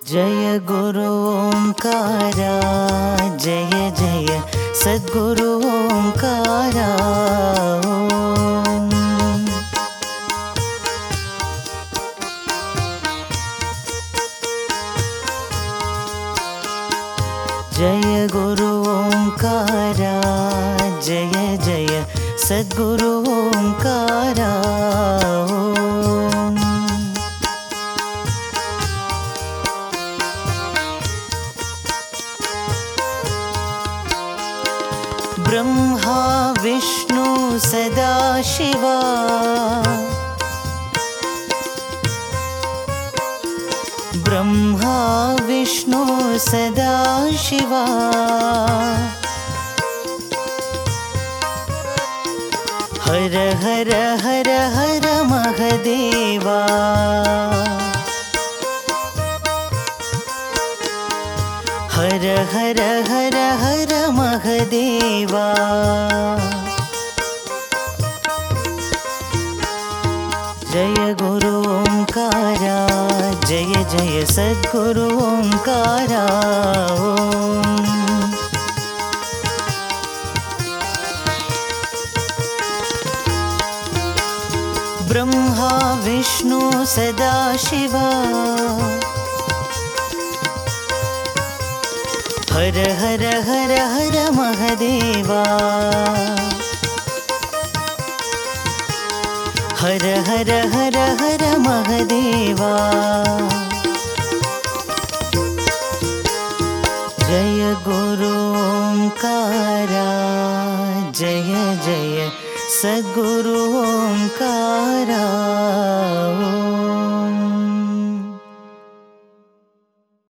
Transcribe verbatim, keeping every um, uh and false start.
जय गुरु ओंकारा, जय जय सद्गुरु ओंकारा। जय गुरु ओंकारा, जय जय सद्गुरु ओंकारा। ब्रह्मा विष्णु सदाशिवा, ब्रह्मा विष्णु सदाशिवा। हर हर हर हर महदेवा, हर हर हर हर महदेवा। जय गुरु ओंकारा, जय जय सद्गुरु ओंकारा। ब्रह्मा विष्णु सदाशिवा, हर हर हर हर महदेवा, हर हर हर हर महदेवा। जय गुरु ओंकारा, जय जय सद्गुरु ओंकारा।